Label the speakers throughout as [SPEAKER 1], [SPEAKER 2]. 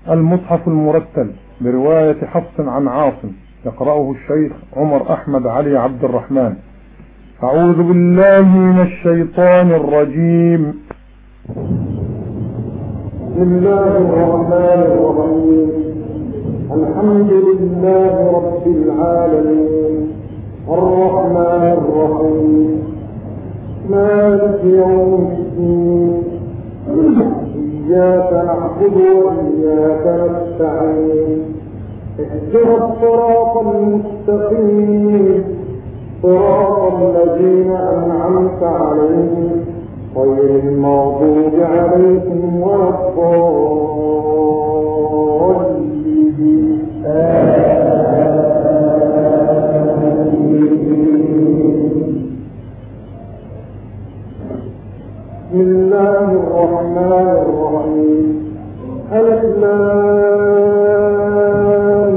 [SPEAKER 1] المصحف المرتل برواية حفص عن عاصم، يقرأه الشيخ عمر أحمد علي عبد الرحمن. أعوذ بالله من الشيطان الرجيم.
[SPEAKER 2] بسم الله الرحمن الرحيم. الحمد لله رب العالمين الرحمن الرحيم مالك يوم الدين. إياك نعبد وإياك نستعين. اهدنا الصراط المستقيم صراط الذين أنعمت عليهم غير المغضوب عليهم ولا الضالين. بسم الله الرحمن الرحيم. ألف لام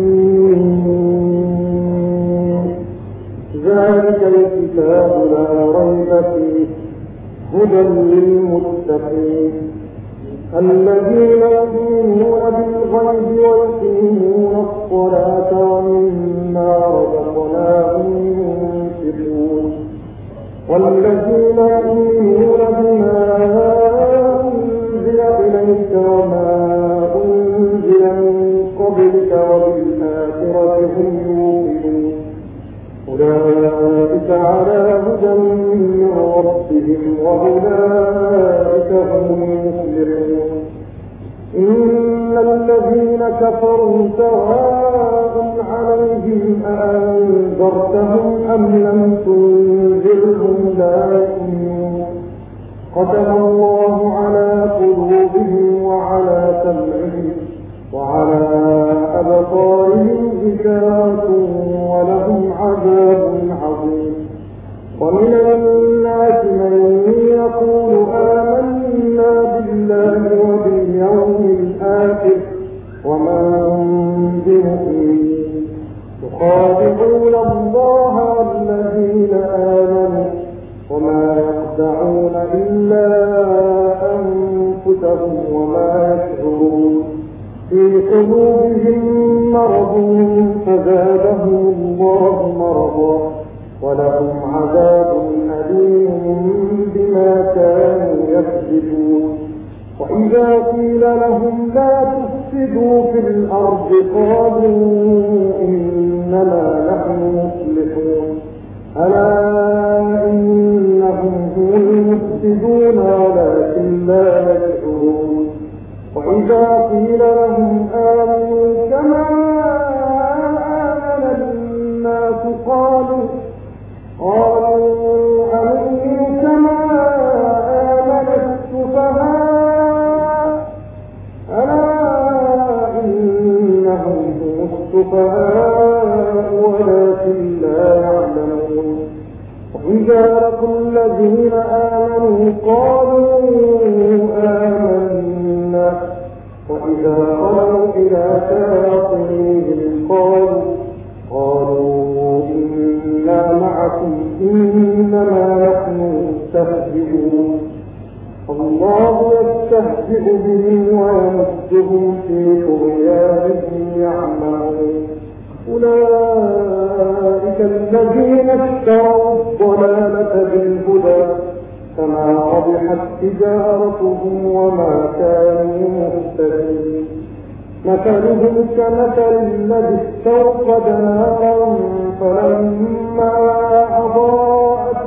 [SPEAKER 2] ذلك الكتاب لا ريب فيه هدى للمتقين الذين يؤمنون بالغيب ويقيمون الصلاة ومما رزقناهم ينفقون والذين يؤمنون بما أنزل إليك وما أنزل من قبلك وبالآخرة هم يوقنون أولئك على هدى من ربهم وأولئك هم المفلحون. إن الذين كفروا سواء عليهم أأنذرتهم أم لم تنذرهم لا يؤمنون. ختم الله على قلوبهم وعلى سمعهم وعلى أبصارهم غشاوة ولهم عذاب عظيم. ومن الناس من يقول آمنا بالله وباليوم الآخر وما هم بمؤمنين يخادعون الله والذين آمنوا وما يخدعون إلا أنفسهم وما يشعرون. في قلوبهم مرض فزادهم الله مرضا ولهم عذاب أليم بما كانوا يكذبون. وإذا قيل لهم لا تفسدوا في الأرض قالوا إنما نحن مصلحون ألا إنهم هم المفسدون ولكن لا يشعرون. وإذا قيل لهم آمنوا كما آمن الناس قالوا آمنوا كما آمن السفهاء ألا إنهم هم السفهاء ولكن لا يعلمون. وإذا لقوا الذين آمنوا قالوا آمنا وإذا خلوا إلى شياطينهم قالوا إنا معكم إنما نحن مستهزئون. الله يستهزئ بهم ويمدهم في طغيانهم يعمهون. أولئك الذين اشتروا الضلالة بالهدى فما ربحت تجارتهم وما كانوا مهتدين. مثلهم كمثل الذي استوقد نارا فلما أضاءت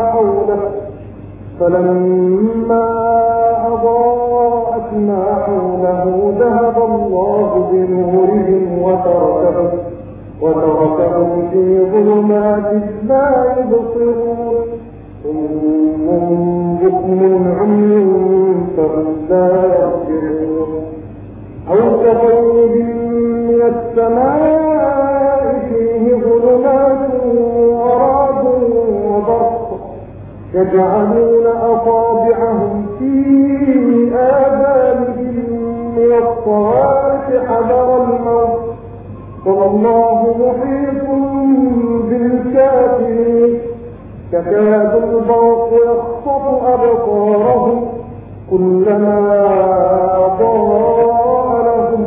[SPEAKER 2] ما حوله ذهب الله بنورهم وتركهم في ظلمات لا يبصرون. ثم بكم عمي فهم لا يرجعون. أو كغيب من السماء فيه ظلمات ورعد وبرق يجعلون أصابعهم في آذانهم من الصواعق حذر الموت والله محيط بالكافرين. يكاد البرق يخطف أبصارهم كلما أضاء لهم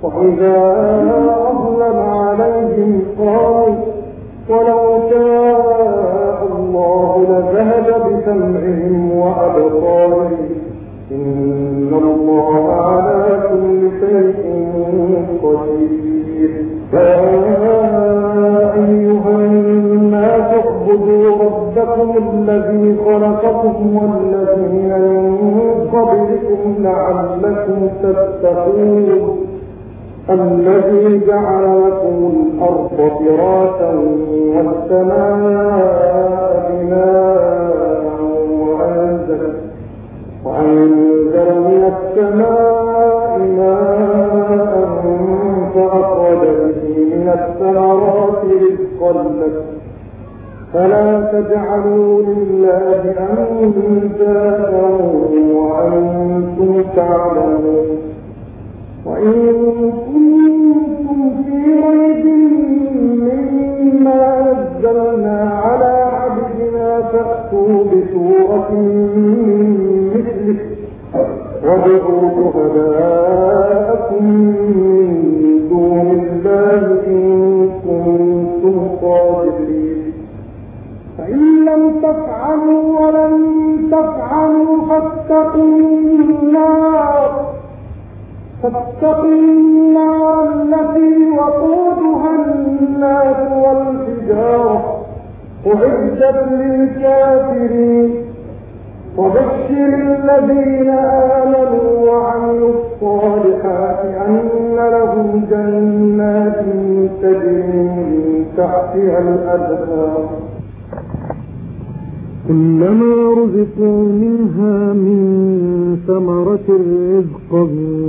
[SPEAKER 2] وإذا أظلم عليهم قالوا ولو شاء الله لذهب بسمعهم وأبصارهم إن الله على كل شيء قدير. يا أيها الناس اعبدوا ربكم الذي خلقكم والذين من قبلكم لعلكم تتقون الذي جعل لكم الأرض فراشا والسماء بناء وأنزل من السماء ماء فأخرج به من الثمرات رزقا لكم فلا تجعلوا لله أندادا وأنتم تعلمون. وإن كنتم في ريب مما نزلنا على عبدنا فأتوا بسورة من مثله وادعوا شهداءكم من دون الله إن كنتم صادقين. فإن لم تفعلوا ولن تفعلوا فاتقوا النار التي وقودها الناس والحجارة أعدت للكافرين. وبشر الذين آمنوا وعملوا الصالحات أن لهم جنات تجري من تحتها الأنهار كلما رزقوا منها من ثمرة رزقا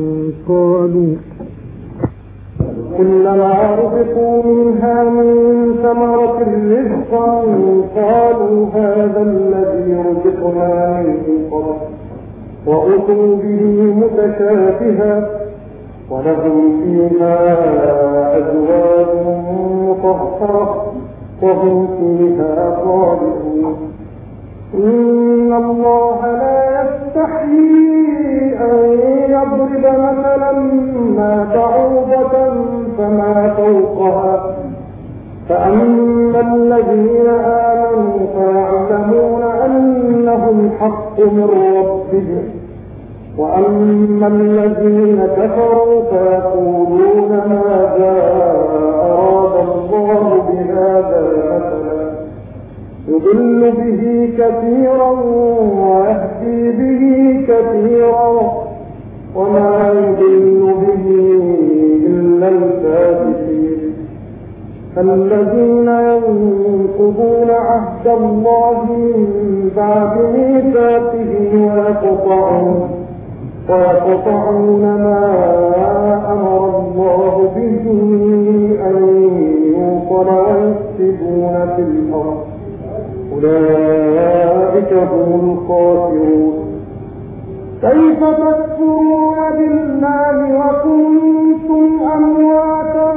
[SPEAKER 2] قالوا هذا الذي رزقنا من قبل وأتوا به متشابها ولهم فيها أزواج مطهرة وهم فيها خالدون. إن الله لا يستحيي أن يضرب مثلا ما بعوضة فما فوقها فأما الذين آمنوا فيعلمون أنه الحق من ربهم وأما الذين كفروا فيقولون ماذا أراد الله بهذا مثلا يضل به كثيرا ويهدي به كثيرا وما يضل به إلا الفاسقين الذين ينقضون عهد الله من بعد ميثاقه ويقطعون ما أمر الله به أن يوصل ويفسدون في الأرض أولئك هم الخاسرون. كيف تكفرون بالله وكنتم أمواتا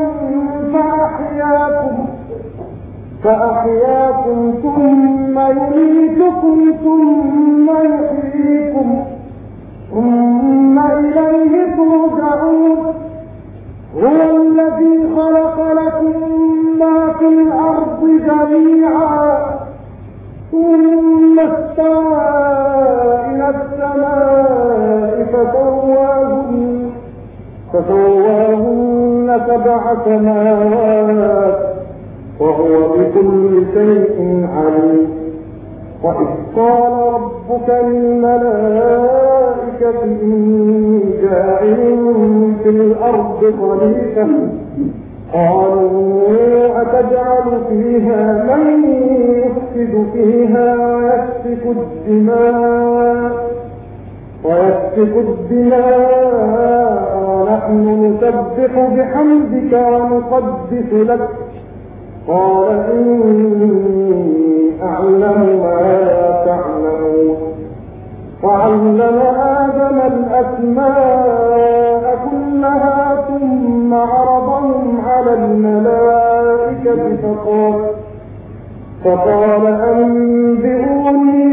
[SPEAKER 2] فأحياكم ثم يميتكم ثم يحييكم ثم إليه ترجعون. هو الذي خلق لكم ما في الأرض جميعا ثم استوى إلى السماء فسواهن 7 سماوات وهو بكل شيء عليم. وإذ قال ربك للملائكة إني جاعل في الأرض خليفة قالوا أتجعل فيها من يفسد فيها ويسفك الدماء ونحن نسبح بحمدك ونقدس لك قال إني أعلم ما لا تعلمون. وعلم آدم الأسماء كلها ثم عرضهم على الملائكة فقال أنبئوني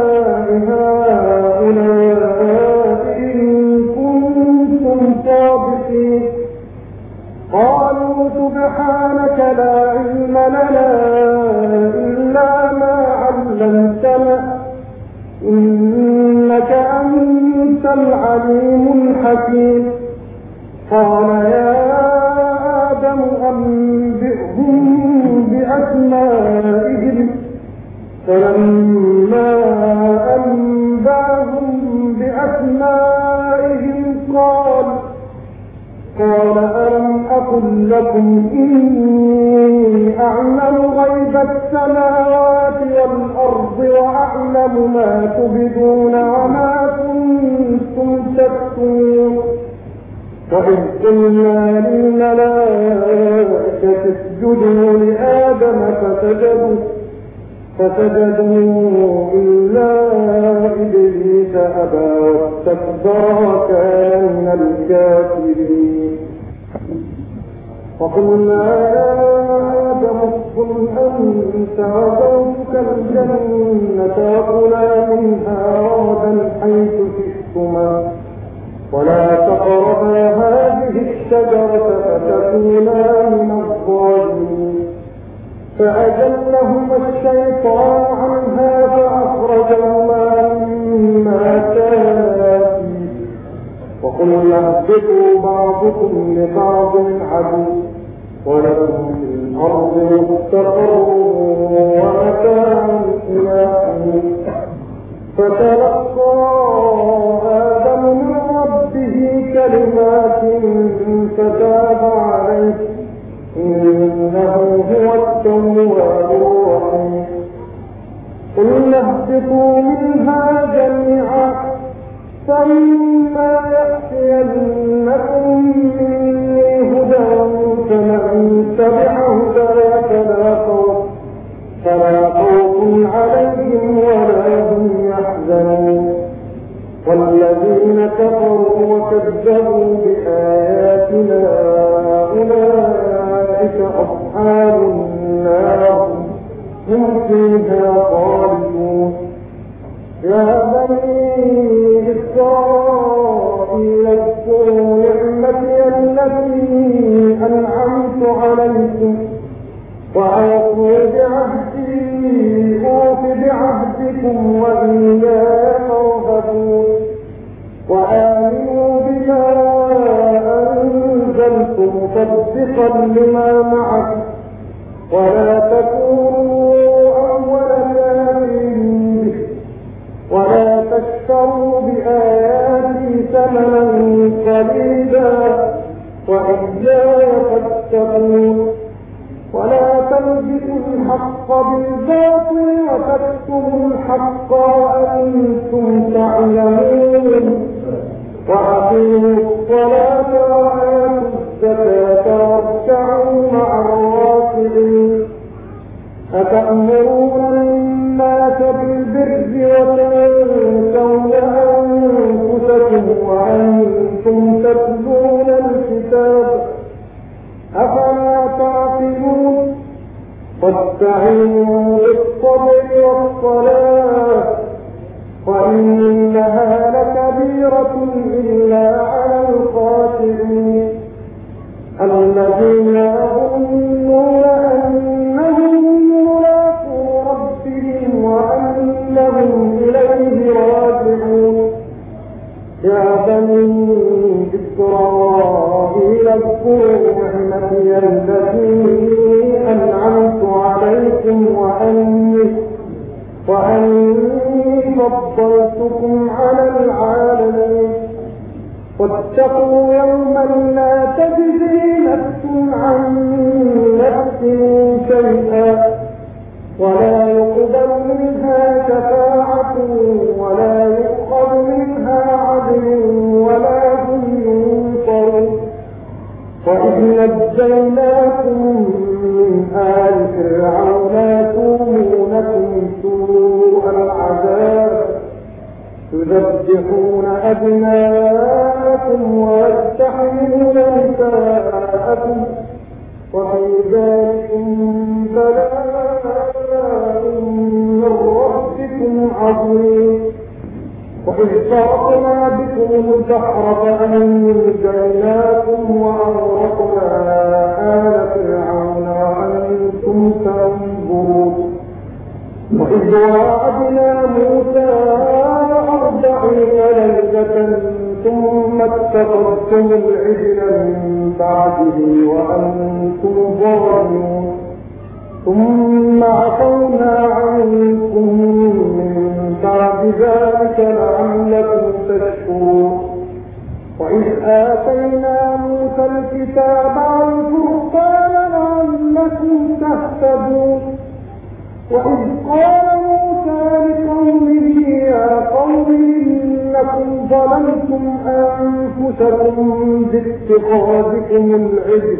[SPEAKER 2] بأسماء هؤلاء إن كنتم صادقين. العليم الحكيم. قال يا آدم أنبئهم بأسمائهم. فلما أنبأهم بأسمائهم قال ألم أقل لكم إني أعلم غيب السماوات والأرض وأعلم ما تبدون وما كنتم تكتمون. وإذ قلنا للملائكة اسجدوا لآدم فسجدوا إلا إبليس أبى واستكبر وكان من الكافرين. وقلنا يا آدم اسكن أنت وزوجك الجنة وكلا منها رغدا حيث شئتما ولا تقربا هذه الشجرة فتكونا من الظالمين. فأزلهما الشيطان عنها فأخرجهما مما كانا فيه وقلنا اهبطوا بعضكم لبعض عدو ولكم في الأرض مستقر ومتاع إلى حين. فتلقى آدم من ربه كلمات فتاب عليه إنه هو التواب الرحيم. قلنا اهبطوا منها جميعا فإما يأتينكم مني هدى فمن تبع هداي فلا خوف عليهم ولا هم يحزنون. والذين كفروا وكذبوا بآياتنا أولئك أصحاب النار هم فيها خالدون. يا بني إسرائيل اذكروا نعمتي التي أنعمت عليكم وأوفوا بعهدي أوف بعهدكم وإياي فارهبون. وآمنوا بما أنزلت مصدقا لما معكم ولا تكونوا أول كافر به ولا تشتروا بآياتي ثمنا قليلا وإياي فاتقون. ولا تلبسوا الحق بالباطل وتكتموا الحق وأنتم تعلمون. وأقيموا الصلاة وآتوا الزكاة واركعوا مع الراكعين. أتأمرون الناس بالبر وتنسون أنفسكم وأنتم تتلون الكتاب أفلا تعقلون. واستعينوا بالصبر والصلاة وإنها لكبيرة إلا على الخاشعين الذين يظنون أنهم ملاقو ربهم وأنهم إليه راجعون. يا بني إسرائيل اذكروا نعمتي التي أنعمت عليكم وأني فضلتكم على العالمين. واتقوا يوما لا تجزي نفس عن نفس شيئا ولا يقبل منها شفاعة ولا يؤخذ منها عدل ولا هم ينصرون. وإذ نجيناكم من آل فرعون يسومونكم سوء العذاب يذبحون أبناءكم ويستحيون نساءكم وفي ذلكم بلاء من ربكم عظيم. وإذ فرقنا بكم البحر فأنجيناكم وأغرقنا آل فرعون وأنتم تنظرون. وإذ وعدنا موسى 40 ليلة اتخذتم العجل من بعده وأنتم ظالمون ثم عفونا عنكم من بعد ذلك لعلكم تشكرون وإذ آتينا موسى الكتاب والفرقان لعلكم تهتدون وإذ قال موسى لقومه يا قوم إنكم ظلمتم أنفسكم باتخاذكم العجل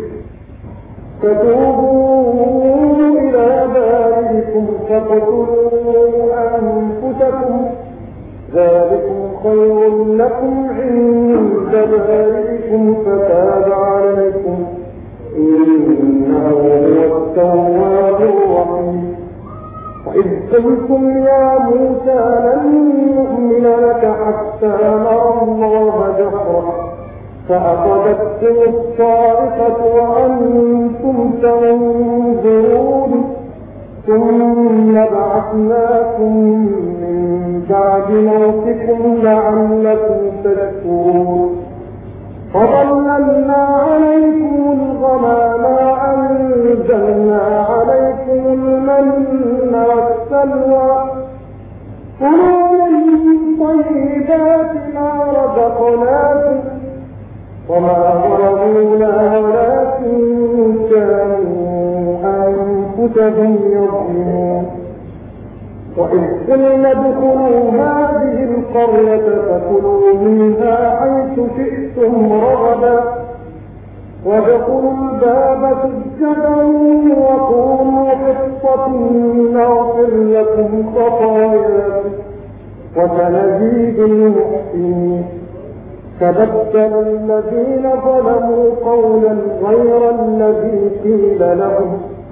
[SPEAKER 2] فتوبوا إلى بارئكم فاقتلوا أنفسكم ذلكم خير لكم عند بارئكم فتاب عليكم إنه هو التواب الرحيم وإذ قلتم يا موسى لن نؤمن لك حتى نرى الله جهرة فأخذتكم الصاعقة وأنتم تنظرون ثم بعثناكم من بعد موتكم لعلكم تشكرون فظللنا عليكم الغمام وأنزلنا عليكم المن والسلوى كلوا من طيبات ما رزقناكم وما ظلمونا ولكن كانوا أنفسهم يظلمون وإذ قلنا ادخلوا هذه القرية فكلوا منها حيث شئتم رغدا وادخلوا الباب سجدا وقولوا حصة نغفر لكم خطاياكم وسنزيد المحسنين فبدل الذين ظلموا قولا غير الذي قيل لهم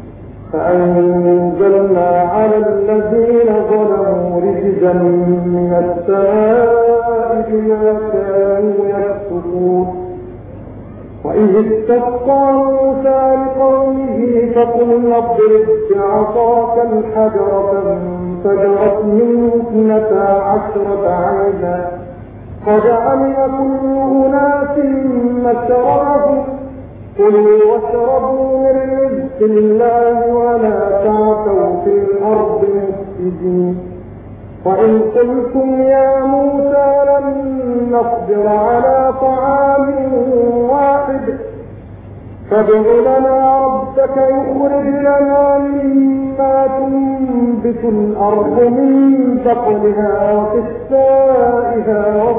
[SPEAKER 2] فأنزلنا على الذين ظلموا رجزا من السماء بما كانوا يفسقون وإذ استسقى موسى لقومه فقلنا اضرب بعصاك الحجر فانفجرت منه 12 عينا قد علم كل أناس مشربهم كلوا واشربوا من رزق الله ولا تعثوا في الأرض مفسدين وإن قلتم يا موسى لن نصبر على طعام واحد فادع لنا ربك يخرج لنا مما تنبت الأرض من بقلها وقثائها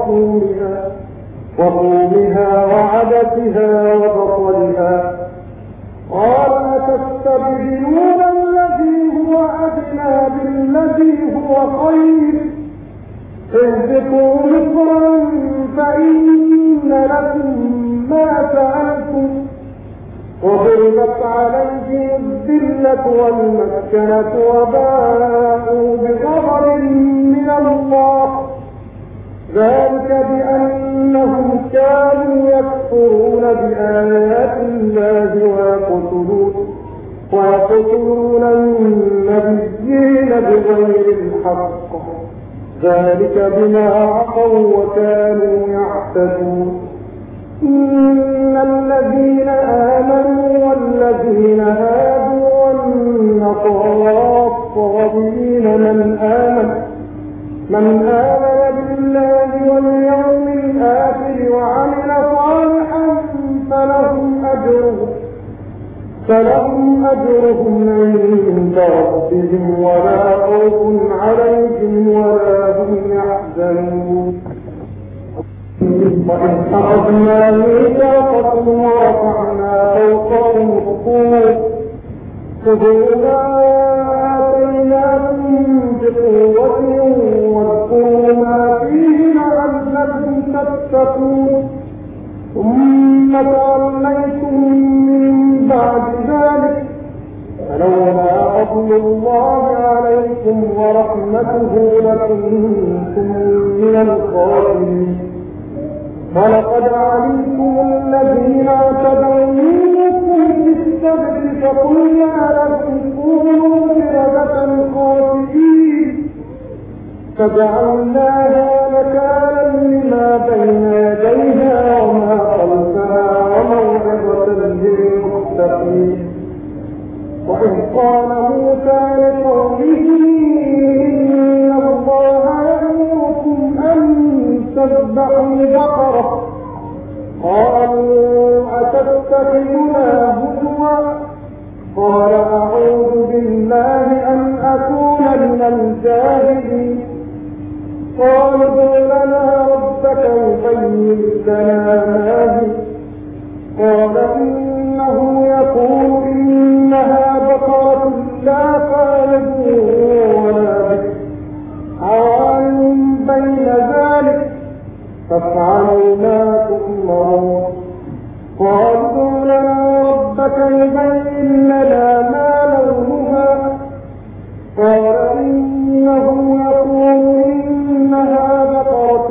[SPEAKER 2] وفومها وعدسها وبصلها قال أتستبدلون الذي هو أدنى بالذي هو خير اهبطوا مصرا فإن لكم ما سألتم وضربت عليهم الذلة والمسكنة وباءوا بغضب من الله ذلك بأنهم كانوا يكفرون بآيات الله ويقتلون النبيين بغير الحق ذلك بما عصوا وكانوا يعتدون إن الذين آمنوا والذين هادوا والنصارى والصابئين من آمن بالله واليوم الآخر وعمل صالحا فلهم أجرهم عند ربهم ولا خوف عليهم ولا هم يحزنون وإذ أخذنا ميثاقكم ورفعنا فوقكم الطور خذوا ما آتيناكم بقوة واذكروا ما فيه لعلكم تتقون ثم توليتم من بعد ذلك فلولا فضل الله عليكم ورحمته لكنتم من الخاسرين ولقد علمتم الذين اعتدوا منكم في السبت فقلنا لكم كونوا قردة خاسئين فجعلناها نكالا لما بين يديها وما خلفها وموعظة للمتقين. وإذ قال موسى لقومه إن الله يأمركم أن تذبحوا بقرة قالوا أتتخذنا هزوا قال أعوذ بالله أن أكون من الجاهلين. قالوا ادع لنا ربك يبين لنا ما هي قال إنه يقول إنها بقرة لا فارض ولا بكر عوان بين ذلك فافعلوا ما تؤمرون. قالوا ادع لنا ربك يبين لنا ما لونها قال إنه يقول إنها بقرة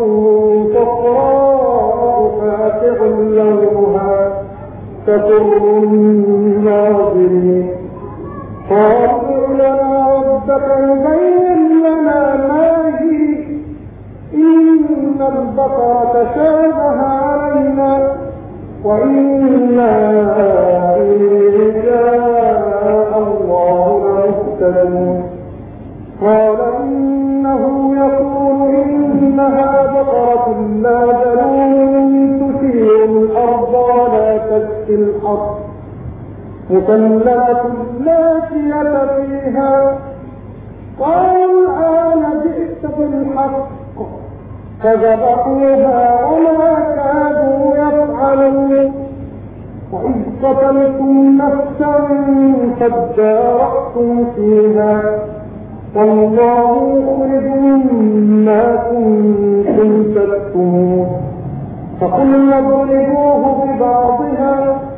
[SPEAKER 2] صفراء فاقع لونها تسر الناظرين. قالوا لنا ربك يبين لنا ما هي إن البقرة شابه علينا وإنا إن شاء الله لمهتدون. قال إنه يقول إنها بقرة لا ذلول تثير الأرض ولا تسقي الحرث مسلمة لا شية فيها. قالوا الآن جئت بالحق فذبحوها وما كادوا يفعلون. وإذ قتلتم نفسا فادارأتم فيها والله مخرج ما كنتم تكتمون. فقلنا اضربوه ببعضها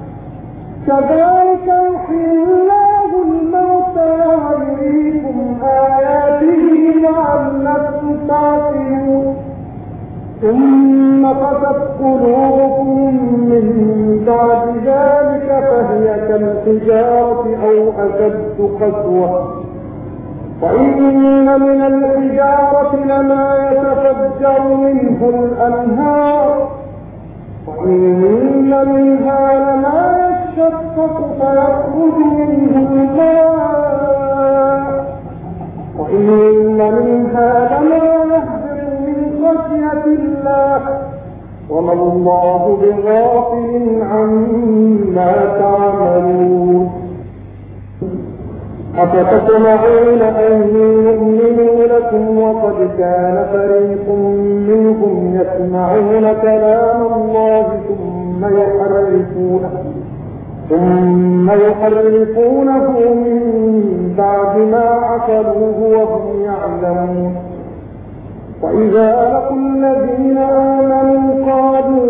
[SPEAKER 2] كذلك يحيي الله الموتى ويريكم آياته لعلكم تعقلون. ثم قست قلوبكم من بعد ذلك فهي كالحجارة أو أشد قسوة. وإن من الحجارة لما يتفجر منه الأنهار وإن منها لما يشقق فيخرج منه الماء وإن منها لما يهبط من خشية الله وما الله بغافل عما تعملون. أفتطمعون أن يؤمنوا لكم وقد كان فريق منهم يسمعون كلام الله ثم يحرفونه من بعد ما عقلوه وهم يعلمون. وإذا لقوا الذين آمنوا قالوا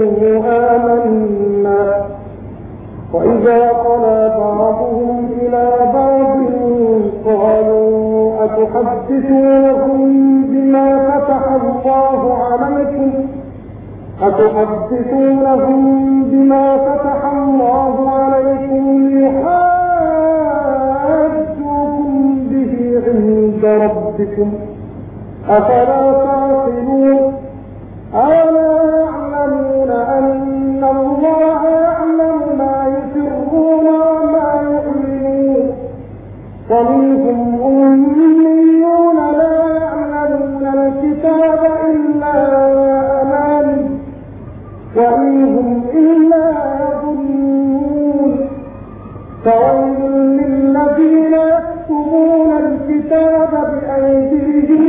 [SPEAKER 2] آمنا وإذا خلا بعضهم إلى بعض قالوا أتحدثونهم بما فتح الله عليكم ليحاجوكم به عند ربكم أفلا تعقلون. ألا يعلمون أن الله يعلم ما يسرون وما يعلنون. ومنهم أميون لا يعلمون الكتاب إلا أماني وإنهم إلا يظنون. فويل للذين يكتبون الكتاب بأيديهم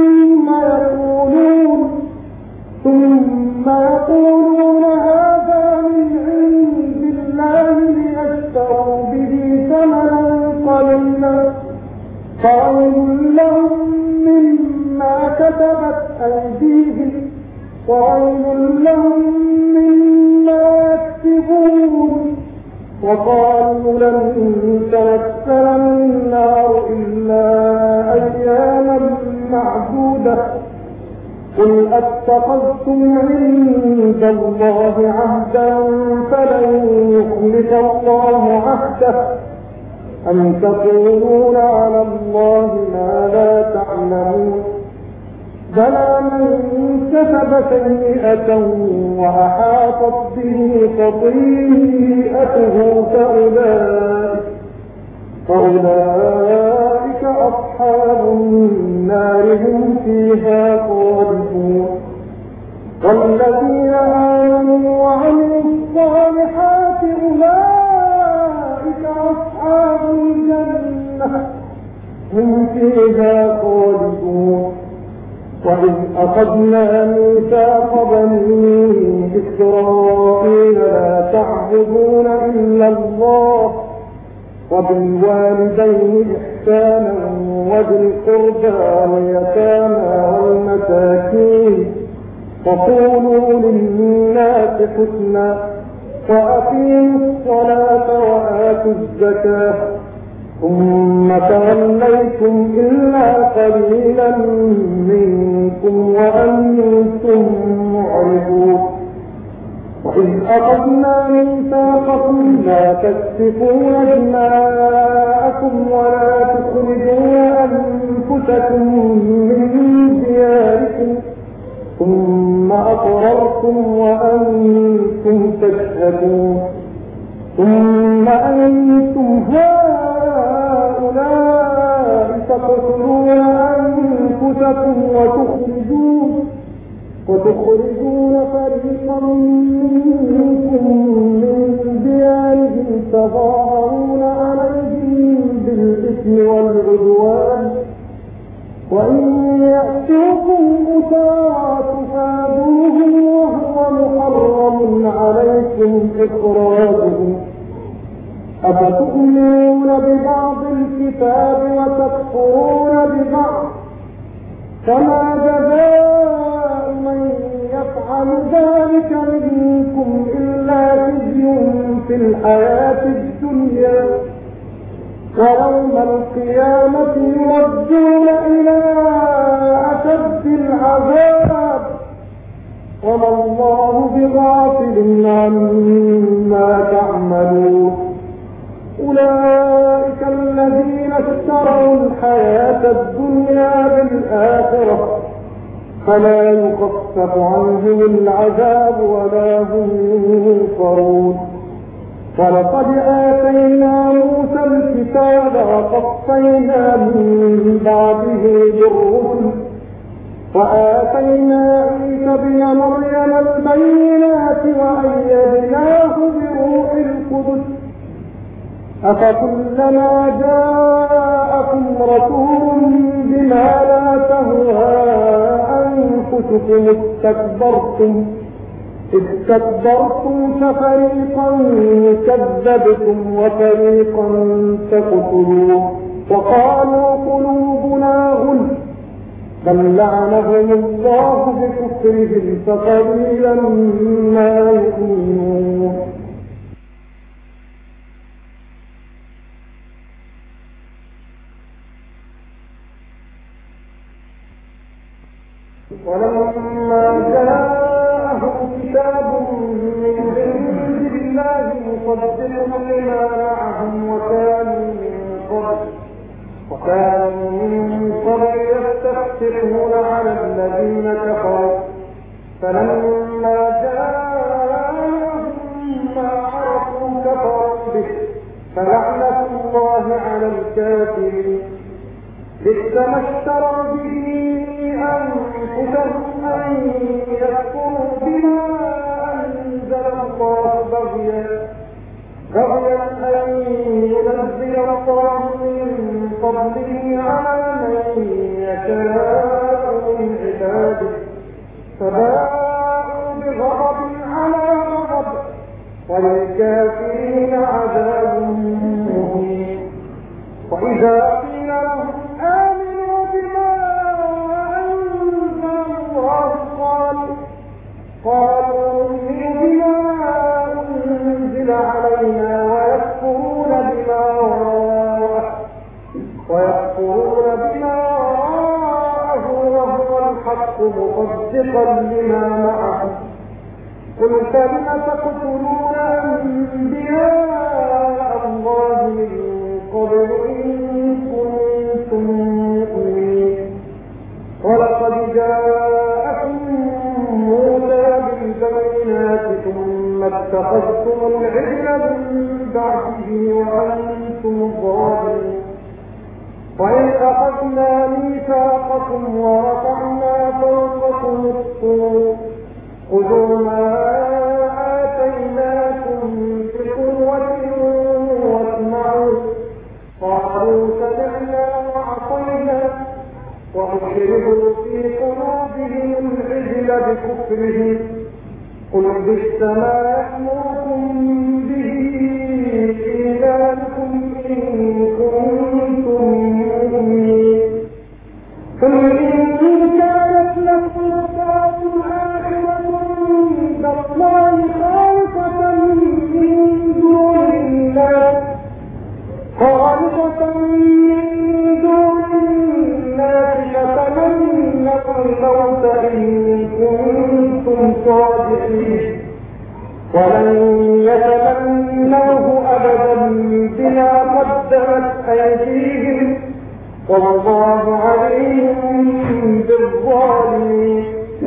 [SPEAKER 2] ثم يقولون هذا من عند الله ليشتروا به ثمنا قليلا فويل لهم مما كتبت أيديهم وويل لهم مما يكسبون. وقالوا لن تمسنا النار إلا أياما معدودة قل أتخذتم عند الله عهدا فلن يخلف الله عهده أم تقولون على الله ما لا تعلمون. بلى من كسب سيئة وأحاطت به خطيئته فأولئك أصحاب النار هم فيها خالدون. والذين آمنوا وعملوا الصالحات أولئك أصحاب الجنة هم فيها خالدون. وإذ أخذنا ميثاق بني إسرائيل لا تعبدون إلا الله وبالوالدين إحسانا وذي القربى واليتامى والمساكين وقولوا للناس حسنا وأقيموا الصلاة وآتوا الزكاة ثم توليتم إلا قليلا منكم وأنتم معرضون. وإذ أخذنا ميثاقكم لا تسفكون دماءكم ولا تخرجون أنفسكم من دياركم ثم أقررتم وأنتم تشهدون. ثم أنتم هؤلاء تقتلون أنفسكم وتخرجون فريقا منكم من ديارهم تظاهرون عليهم بالإثم والعدوان وإن يأتوكم أسارى تفادوهم وهو محرم عليكم إخراجهم. أفتؤمنون ببعض الكتاب وتكفرون ببعض فما جزاء من يفعل ذلك منكم إلا خزي في الحياة الدنيا ويوم القيامة يردون إلى أشد العذاب وما الله بغافل عما تعملون. أولئك الذين اشتروا الحياة الدنيا بالآخرة فلا يخفف عنهم العذاب ولا هم ينصرون. ولقد آتينا موسى الكتاب وقفينا من بعده بالرسل وآتينا عيسى ابن مريم البينات وأيدناه بروح القدس أفكلما جاءكم رسول بما لا تهوى أنفسكم استكبرتم ففريقا كذبتم وفريقا تقتلون وقالوا قلوبنا غلف بل لعنهم الله بكفرهم فقليلا ما يؤمنون. ولما جاءهم كتاب من عند الله مصدق لما معهم وكانوا من قبل يستفتحون على الذين كفروا فلما جاءهم ما عرفوا كفروا به فلعنة الله على الكافرين. بئس ما اشتروا به أنفسهم أن يكفروا بما أنزل الله بغيا أن ينزل الله من فضله على من يشاء من عباده فباءوا بغضب على غضب وللكافرين عذاب مهين. وإذا قيل لهم آمنوا بما أنزل الله قالوا نؤمن بما أنزل علينا ويكفرون بما وراءه وهو الحق مصدقا لما معه. قل فلم تقتلون أنبياء الله من قبل إن كنتم مؤمنين ولقد جاءكم موسى بالبينات ثم اتخذتم العجل من بعده وأنتم ظالمون وإذ أخذنا ميثاقكم ورفعنا فوقكم الطور خذوا ما آتيناكم بقوة واسمعوا قالوا سمعنا وعصينا وأشربوا في قلوبهم العجل بكفرهم قل بئس ما يأمركم به إيمانكم إن كنتم مؤمنين قل إن كانت لكم الدار الآخرة عند الله خالصة من دون الناس فتمنوا الموت إن كنتم صادقين ولن يتمنوه أبدا بما قدمت أيديهم والله عليم بالظالمين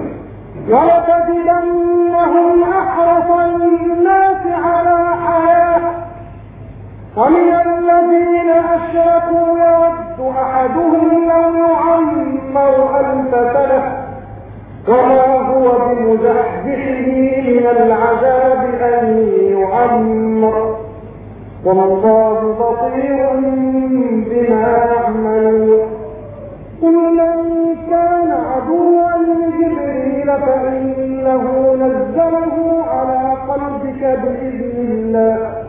[SPEAKER 2] ولتجدنهم أحرص الناس على حياة ومن الذين أشركوا يود أحدهم لو يعمر 1000 سنة وما هو بمزحزحه من العذاب أن يعمر والله بصير بما يعملون قل من كان عدوا لجبريل فإنه نزله على قلبك بإذن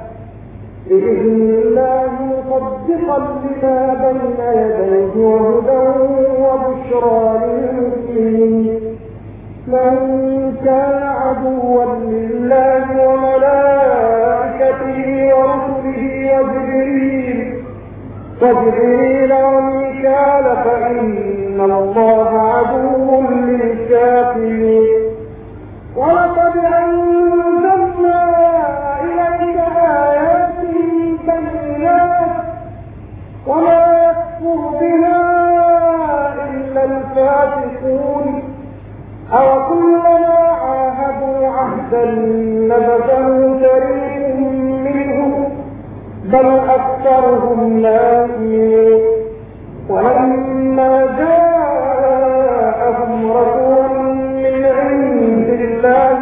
[SPEAKER 2] الله مصدقا لما بين يديه وهدى وبشرى للمسلمين من كان عدوا لله وملائكته ورسله وجبريل وميكال فإن الله عدو للكافرين ولقد أنزلنا إليك آيات بينات وما يكفر بها إلا الفاسقون أو كلما عاهدوا عهدا نبذه فريق منهم بل أكثرهم لا يؤمنون ولما جاءهم رسول من عند الله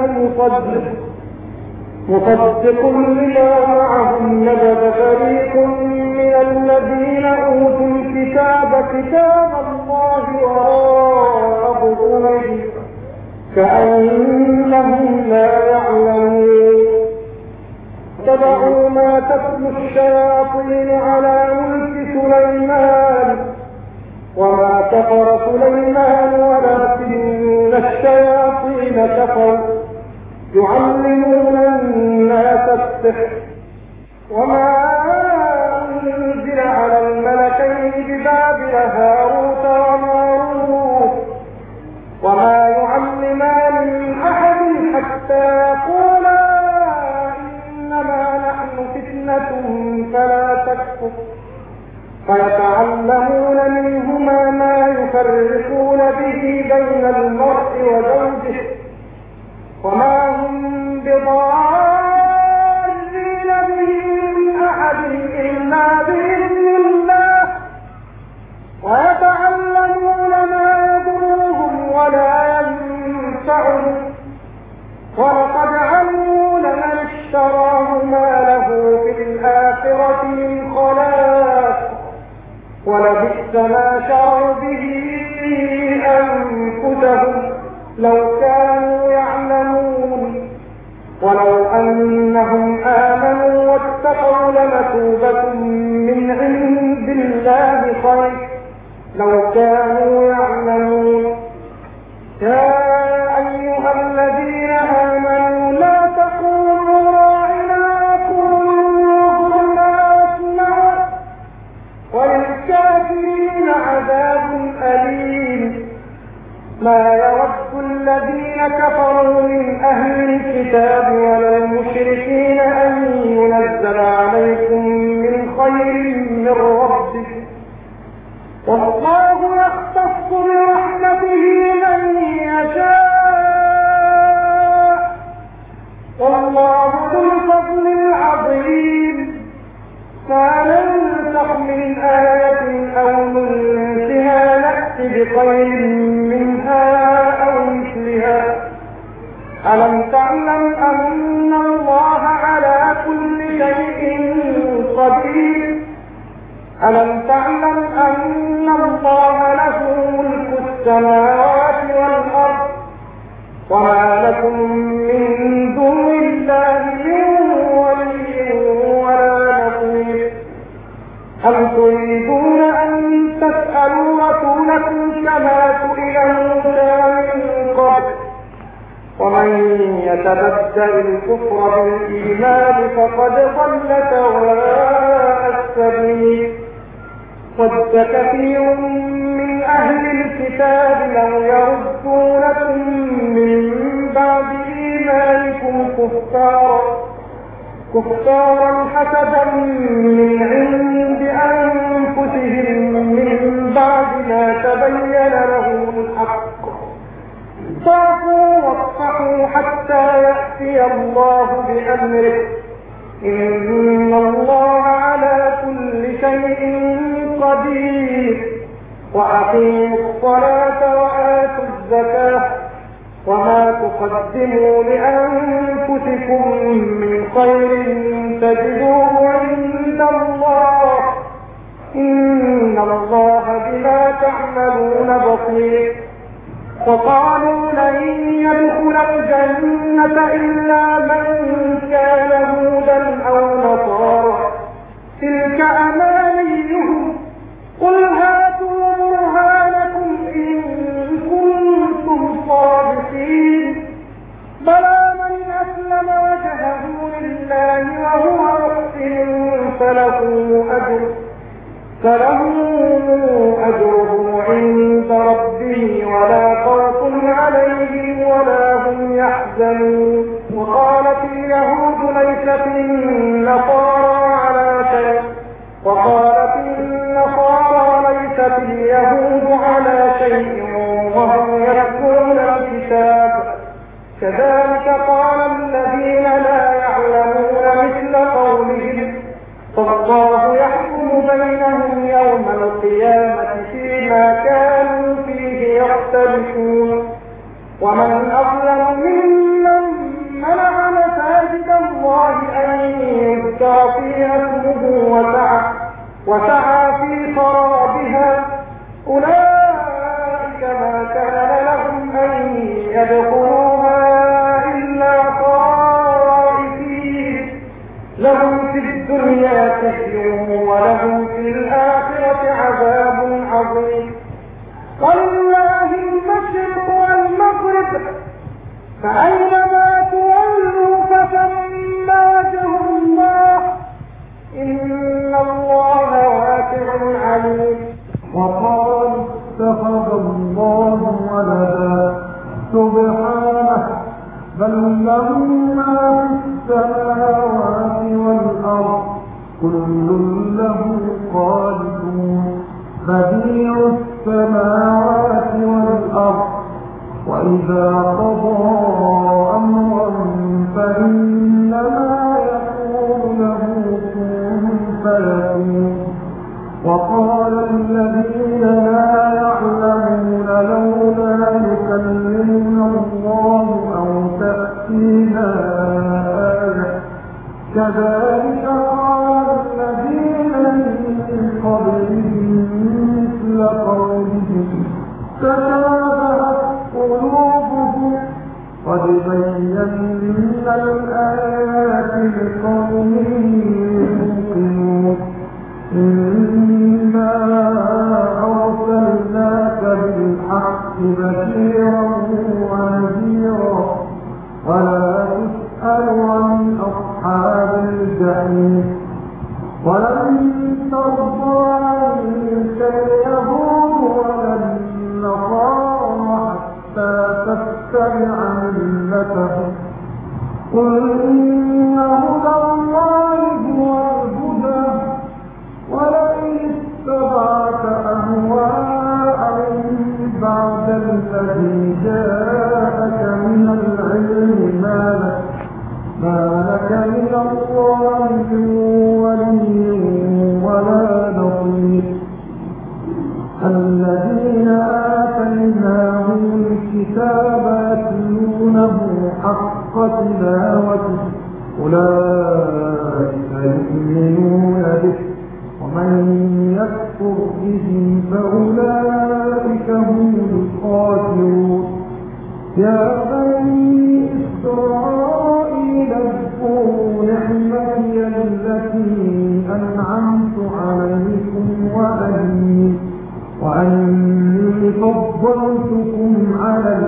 [SPEAKER 2] مصدق لما معهم نبذ فريق من الذين أوتوا الكتاب كتاب الله وراء ظهورهم كأنهم لا يعلمون اتبعوا ما تتلو الشياطين على ملك سليمان وما كفر سليمان ولكن الشياطين كفروا يعلمون الناس السحر وما أنزل على الملكين ببابل هاروت وماروت وما يعلمان من أحد حتى يقولا إنما نحن فتنة فلا تكفر فيتعلمون منهما ما يفرقون به بين المرء وزوجه وما هم بضارين به من أحد إلا بإذن الله ويتعلمون ما يضرهم ولا ينفعهم ولقد علموا لمن اشتراه ما له في الآخرة من خلاق ولبئس ما شروا به أنفسهم لو كانوا يعلمون ولو أنهم آمنوا واتقوا لمثوبة من عند الله خير لو كانوا يعلمون يا أيها الذين آمنوا لا تقولوا راعنا وقولوا انظرنا واسمعوا وللكافرين عذاب أليم ما يود الذين كفروا من أهل الكتاب ولا المشركين أن ينزل عليكم من خير من ربكم والله يختص برحمته وما لكم من دون الله من ولي ولا نصير. أم تريدون أن تسألوا رسولكم كما سئل موسى من قبل ومن يتبدل الكفر بالإيمان فقد ضل سواء السبيل. ود كثير من أهل الكتاب لو يردونكم من بعد إيمانكم كفارا حسدا من عند أنفسهم من بعد ما تبين لهم الحق فاعفوا واصفحوا حتى يأتي الله بأمره إن الله على كل شيء قدير. وأقيموا الصلاة وآتوا الزكاة وما تقدموا لأنفسكم من خير تجدوه عند الله إن الله بما تعملون بصير. وقالوا لن يدخل الجنة إلا من كان هودا أو نصارى تلك أمانيهم قل هاتوا برهانكم إن كنتم صادقين. بلى من أسلم وجهه لله وهو محسن فله أجره عند ربه ولا خوف عليهم ولا هم يحزنون. وقالت اليهود ليست النصارى على شيء وقالت النصارى ليست اليهود على شيء وهم يتلون الكتاب كذلك قال الذين لا يعلمون مثل قولهم فالله يحكم بينهم يوم القيامة فيما كانوا فيه يختلفون. ومن أظلم ممن منع مساجد الله أن يذكر فيها اسمه وسعى في خرابها أولئك ما كان لهم أن يدخلوها إلا خائفين لهم في الدنيا خزي ولهم في الآخرة عذاب عظيم. ولله المشرق والمغرب فأينما تولوا فثم وجه الله إن الله واسع عليم.
[SPEAKER 1] وقالوا اتخذ الله ولدا سبحانه بل له ما في السماوات والأرض كل له قانتون بديع السماوات والأرض وإذا قضى أمرا فإنما يقول له كن فيكون. وقال الذين لا يعلمون لولا يكلمنا الله أو تأتينا آية كذلك قال الذين من قبلهم مثل قولهم تشابهت قلوبهم قد بينا الآيات لقوم يوقنون. إنا أرسلناك بالحق بشيرا ونذيرا ولا تسأل عن أصحاب الجحيم. ولن ترضى عنك اليهود ولا النصارى حتى تتبع ملتهم قل إن هدى الله هو الهدى ولئن اتبعت أهواءهم بعد الذي جاءك من العلم ما لك من الله من ولي ولا نصير. الذين آتيناهم الكتاب يتلونه حق تلاوته أولئك يؤمنون به ومن يكفر به فأولئك هم الخاسرون. يا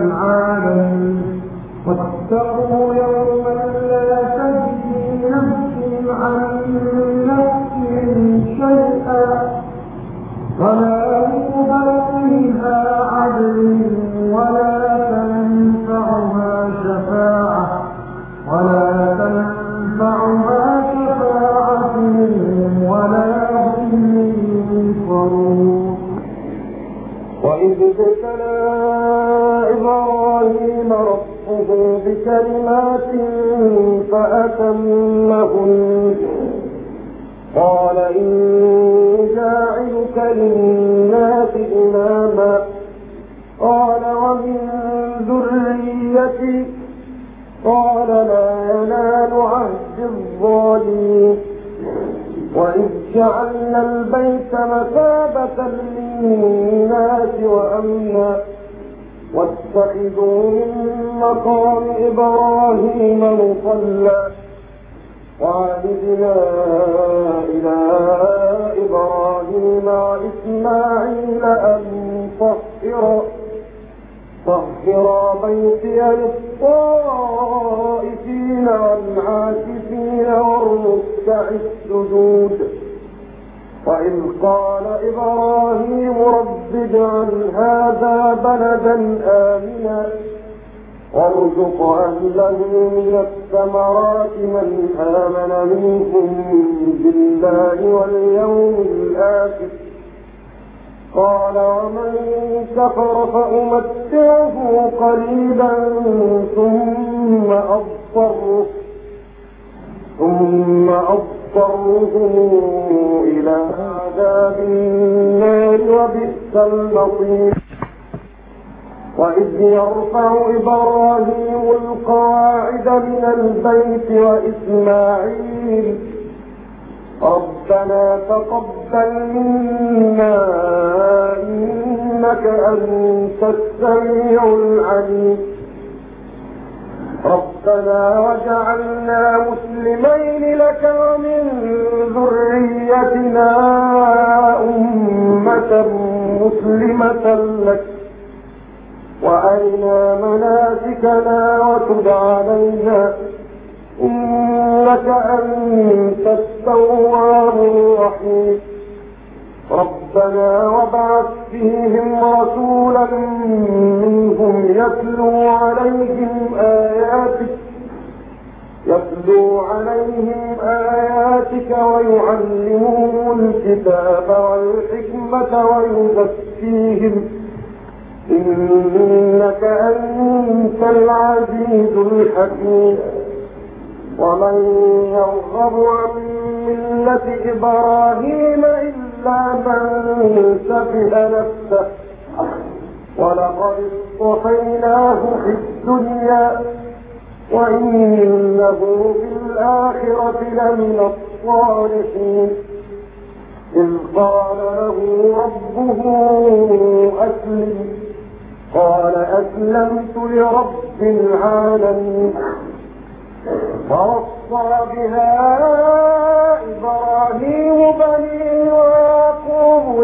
[SPEAKER 2] العالمين. واتقوا يوما لا تجزي نفس عن نفس شيئا ولا يقبل منها عدل ولا تنفعها شفاعة ولا هم ينصرون. وإذ ابتلى إبراهيم ربه بكلمات فأتمهن قال إني جاعلك للناس إماما قال ومن ذريتي قال لا ينال عهد الظالمين. وإذ جعلنا البيت مثابة للناس وأمنا واتخذوا من مقام إبراهيم مصلى وعهدنا إلى إبراهيم وإسماعيل أن طهرا بيتي للطائفين والعاكفين والركع السجود. وإذ قال إبراهيم رب اجعل هذا بلدا آمنا وارزق أهله من الثمرات من آمن منهم بالله واليوم الآخر قال ومن كفر فأمتعه قليلا ثم أضطره إلى عذاب النار وبئس المصير. وإذ يرفع إبراهيم القواعد من البيت وإسماعيل ربنا تقبل منا إنك أنت السميع العليم ربنا وجعلنا مسلمين لك ومن ذريتنا أمة مسلمة لك وأرنا مناسكنا وتب علينا إنك أنت التواب الرحيم. ربنا وابعث فيهم رسولا منهم يتلو عليهم آياتك ويعلمهم الكتاب والحكمة ويزكيهم إنك أنت العزيز الحكيم. ومن يرغب عن ملة إبراهيم إلا من سفه نفسه ولقد اصطفيناه في الدنيا وإنه في الآخرة لمن الصالحين. إذ قال له ربه أسلم قال أسلمت لرب العالمين. فوصى بها إبراهيم بنيه ويعقوب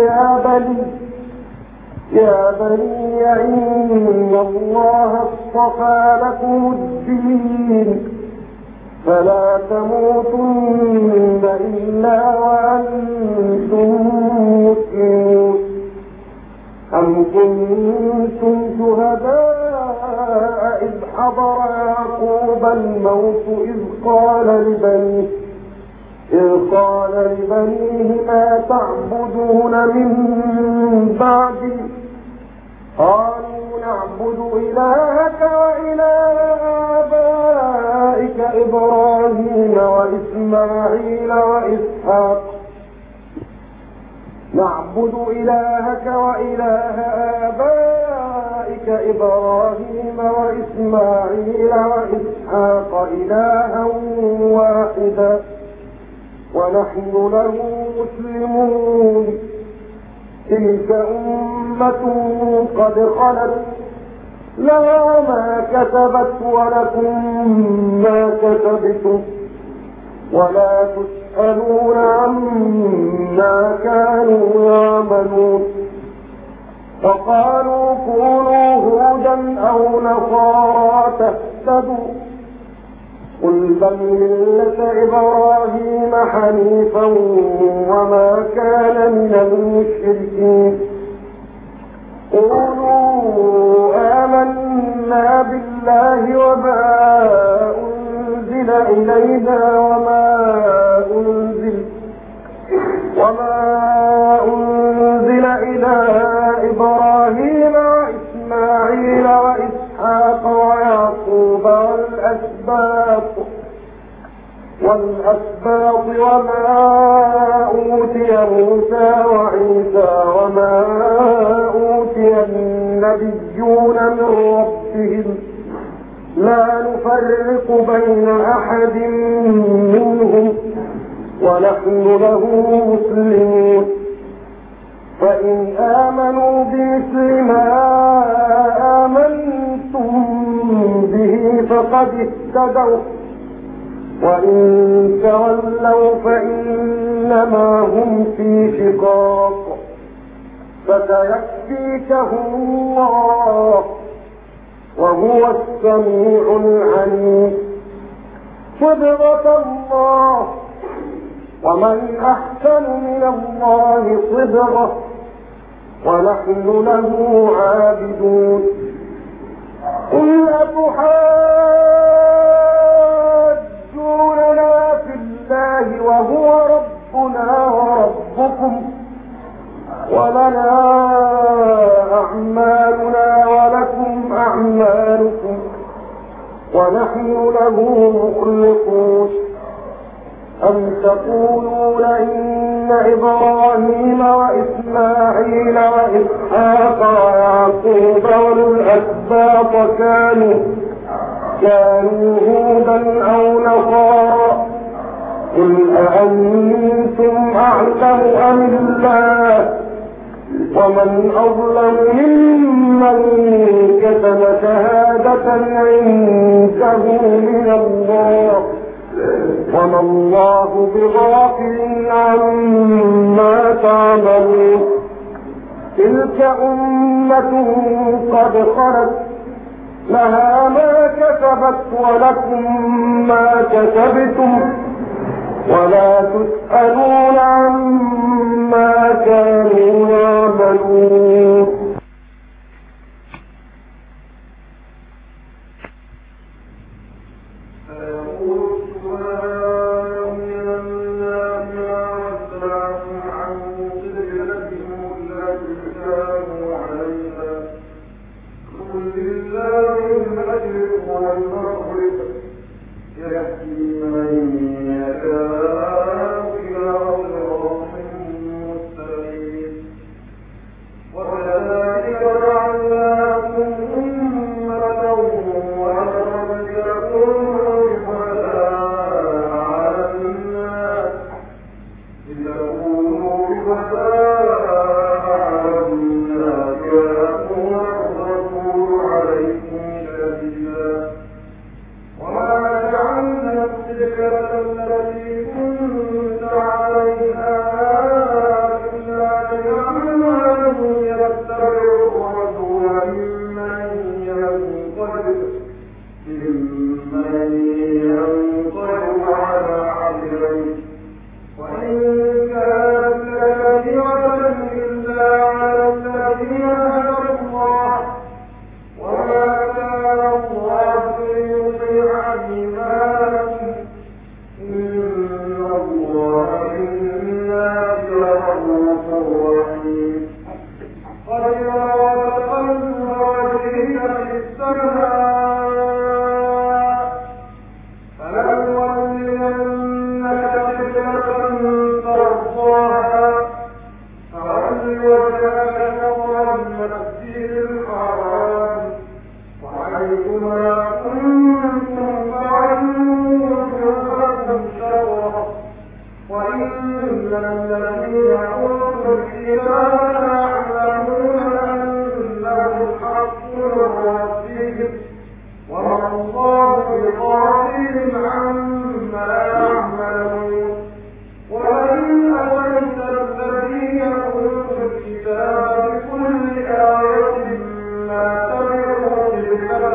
[SPEAKER 2] يا بني إن الله اصطفى لكم الدين فلا تموتن إلا وأنتم مسلمون. أم كنتم شهداء إذ حضر يعقوب الموت إذ قال لبنيه ما تعبدون من بعدي قالوا نعبد إلهك وإله آبائك إبراهيم وإسماعيل وإسحاق نعبد إلهك وإله آبائك إبراهيم وإسماعيل وإسحاق إلها واحدا ونحن له مسلمون. تلك أمة قد خلت لها ما كسبت ولكم ما كسبتم ولا تسألون عما كانوا يعملون. وقالوا كونوا هودا أو نصارى تهتدوا قل بل ملة إبراهيم حنيفا وما كان من المشركين قولوا آمنا بالله وما أنزل إلينا وما أنزل إلى إبراهيم وإسماعيل وإسحاق ويعقوب والأسباط وما أوتي موسى وعيسى وما أوتي النبيون من ربهم لا نفرق بين أحد منهم ونحن له مسلمون فإن آمنوا بمثل ما آمنتم به فقد اهتدوا وإن تولوا فإنما هم في شقاق فسيكفيكهم الله وهو السميع العليم صبغة الله ومن أحسن من الله صبغة ونحن له عابدون قل أتحاجوننا في الله وهو ربنا وربكم ولنا أعمالنا ولكم أعمالكم ونحن له مخلصون أم تقولون إن إبراهيم وإسماعيل وإسحاق ويعقوب والأسباط كانوا هودا أو نصارى قل أأنتم أعلم أم الله ومن أظلم ممن كتم شهادة عنده من الله وما الله بغافل عما تعملون تلك أمة قد خلت لها ما كسبت ولكم ما كسبتم ولا تسألون عما كانوا يعملون
[SPEAKER 3] وإن أتيت الذين أوتوا الكتاب بكل آية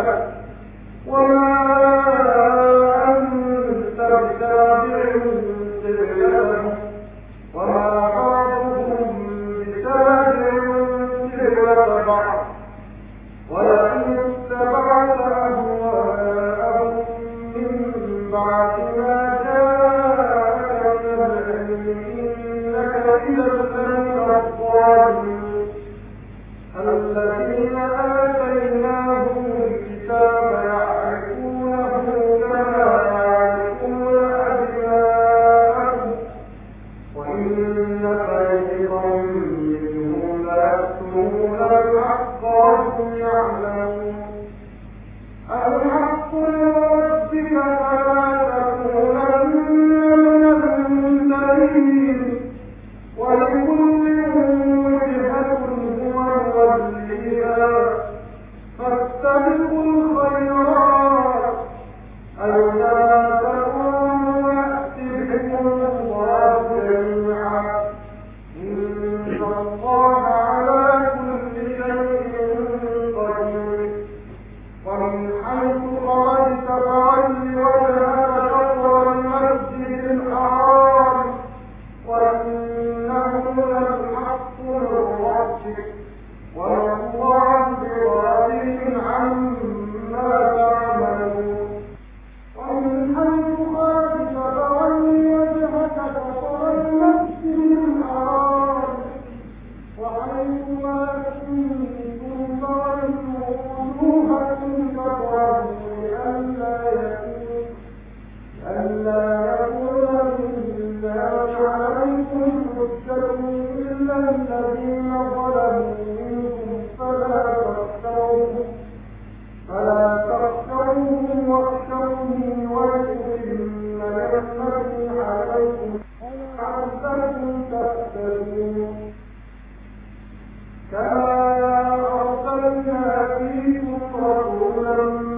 [SPEAKER 2] كما أرسلنا فيكم رسولا